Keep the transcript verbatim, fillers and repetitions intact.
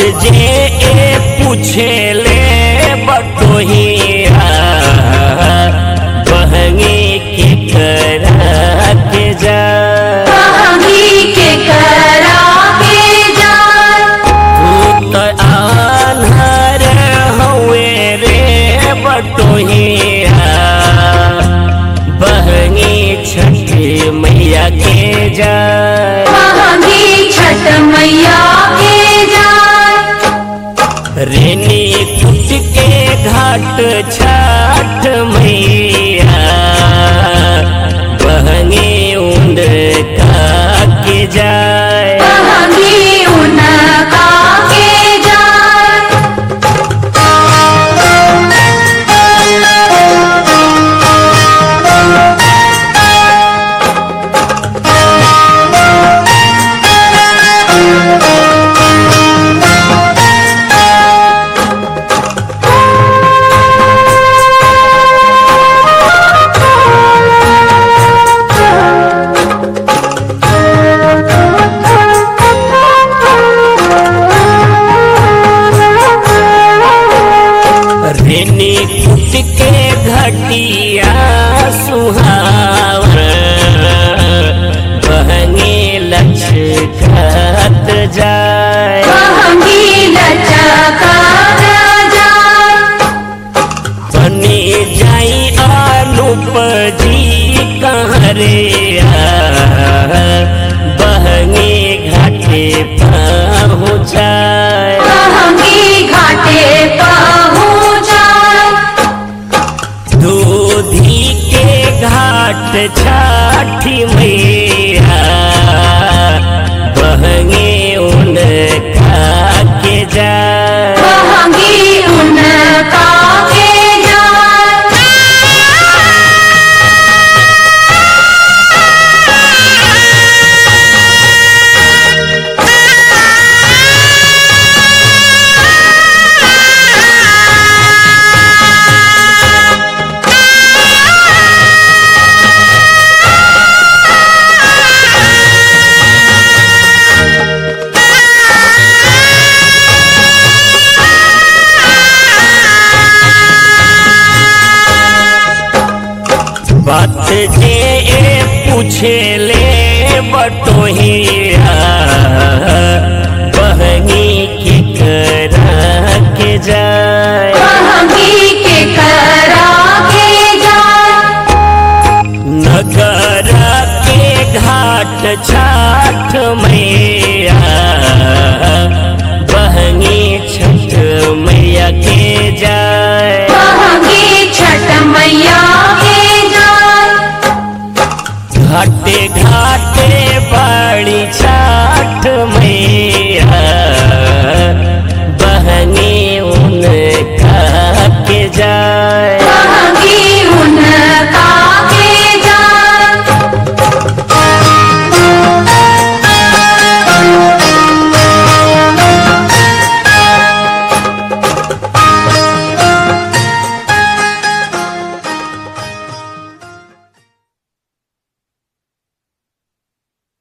जे ए पूछे ले बटोहिया बहंगी के करा के जा बहंगी के करा के जा तू तो आन्हर हुए रे बटोहिया बहंगी छठ मैया के जा बहंगी छठ मैया के जा रेनी कुट के घाट छठ मैया बहंगी उंड का के जाए बहंगी उनका के जाए रेनी कुट के घटिया सुहावन बहंगी लचकत जाए बहंगी लचकत जाए बनी जाई अनुप जी कहरिया बहंगी घाटे पहुँचाए बहंगी घाटे पहुँचाए दूधी के घाट छठी मैया बहंगी उनका के जाए बहंगी उनका के जाए बात जे ए पूछे ले बटोहिया बहंगी के करा के जाए बहंगी के करा के जाए नगर के घाट छठ मैया बहंगी छठ मैया के जाए बहंगी छठ मैया के जाए घाटे घाटे बड़ी छठ मैया